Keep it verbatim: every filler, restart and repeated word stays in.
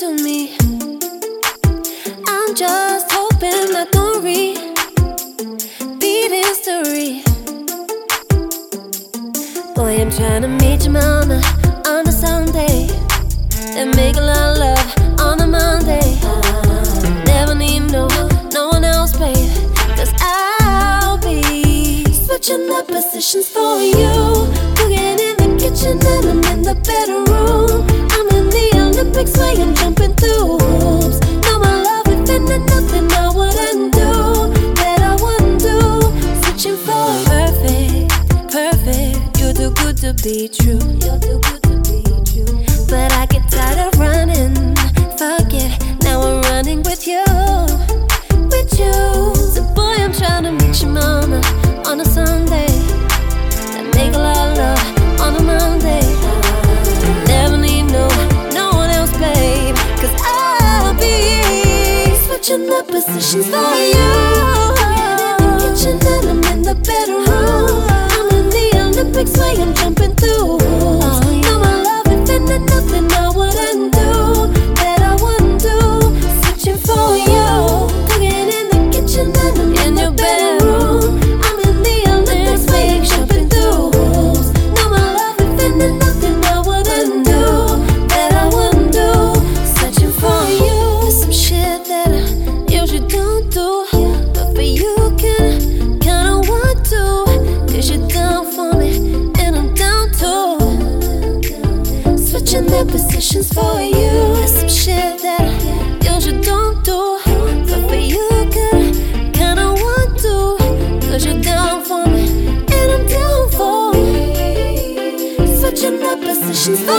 to me. I'm just hoping I don't repeat history. Boy, I'm trying to meet your mama on a Sunday and make a lot of love on a Monday. Never need no, no one else, babe, 'cause I'll be switching up positions for you. Cooking in the kitchen and I'm in the bedroom. I'm in the Olympics where I'm jumping through hoops. No more love if and nothing I wouldn't do, that I wouldn't do. Switching for perfect, perfect. You're too good to be true. You're too good to be true. But I get tired of running. Fuck it, now I'm running with you, with you. So boy, I'm trying to meet your mama on a Sunday and make a lot of love on a Monday. Never need no, no one else, babe, 'cause I'll be switching up positions for you. I'm in the kitchen and I'm in the bedroom. I'm in the Olympics where I'm jumping through hoops. No more love if and nothing I wouldn't do, that I wouldn't do. Switching for you. Cooking in the kitchen and I'm in your bedroom. I'm in the Olympics where I'm jumping through hoops. No more love if and nothing I wouldn't do, that I wouldn't do. Searching for you. There's some shit that I usually don't do, but for you can kinda want to, 'cause you're down for me and I'm down too. Switching their positions for you. There's some shit that I usually don't do, but for you can kinda want to, 'cause you're down for me and I'm down for you. Switching their positions for